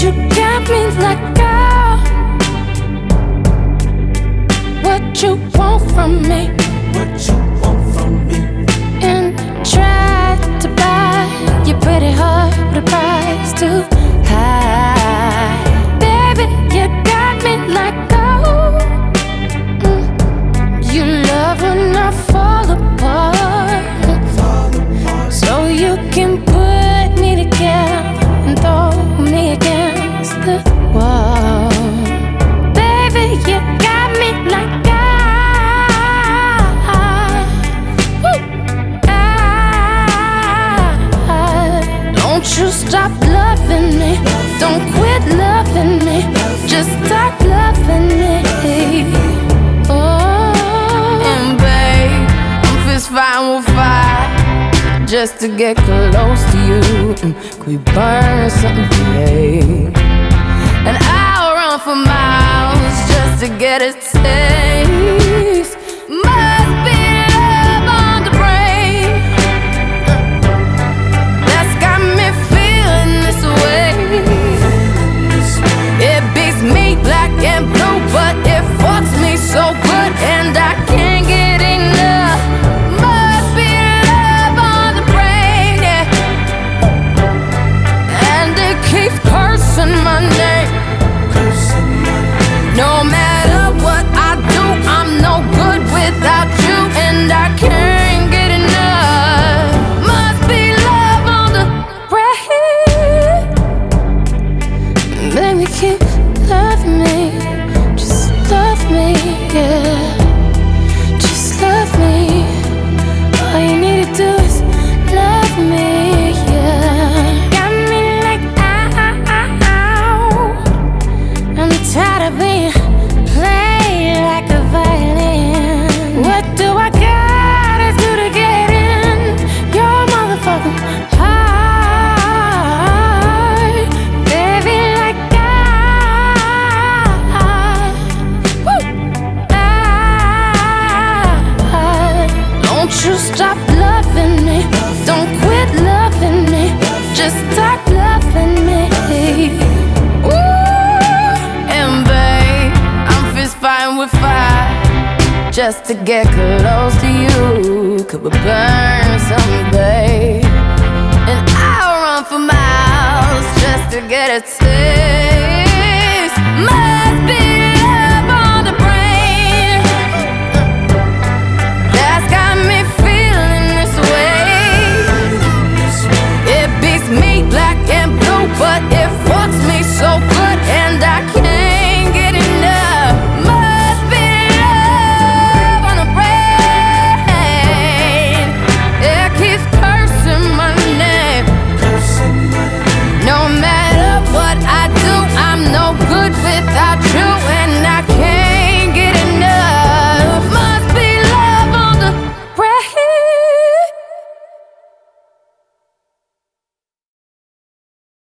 You got me like, oh, what you want from me? What you want from me? And try to buy your pretty heart with a price too high. Baby, you got me like, oh, you love when I fall apart, so you can put me together and throw me against the wall. Baby, you got me like, don't you stop loving me, don't quit loving me, just stop loving me. Oh, and babe, I'm fist fighting with fire just to get close to you. Could we burn something today? And I'll run for miles just to get a taste. Must be love on the brain that's got me feeling this way. It beats me black and blue, but it fucks me so good, and I can't get enough. Must be love on the brain, yeah. And it keeps cursing my name. No matter what I do, I'm no good without you, and I can't get enough. Must be love on the brain. Baby, keep loving me, just love me, yeah. Just love me. All you need to do is love me, yeah. Got me like, ow. I'm tired of being played like a violin. What do I gotta do to get in your motherfucking heart? Baby, like don't you stop loving me, don't quit loving me, just stop loving me. Ooh, and babe, I'm fist fighting with fire just to get close to you. Could we burn something, babe? And I'll run for miles just to get a taste. Must be